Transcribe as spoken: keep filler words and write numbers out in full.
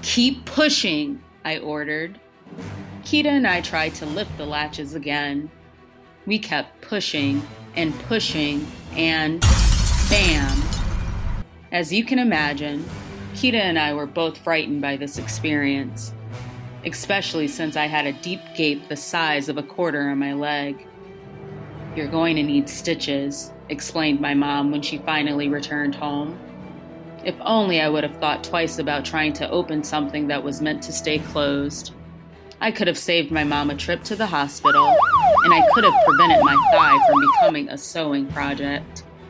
"Keep pushing," I ordered. Kita and I tried to lift the latches again. We kept pushing and pushing and bam. As you can imagine, Kita and I were both frightened by this experience, especially since I had a deep gape the size of a quarter on my leg. "You're going to need stitches," explained my mom when she finally returned home. If only I would have thought twice about trying to open something that was meant to stay closed. I could have saved my mom a trip to the hospital, and I could have prevented my thigh from becoming a sewing project.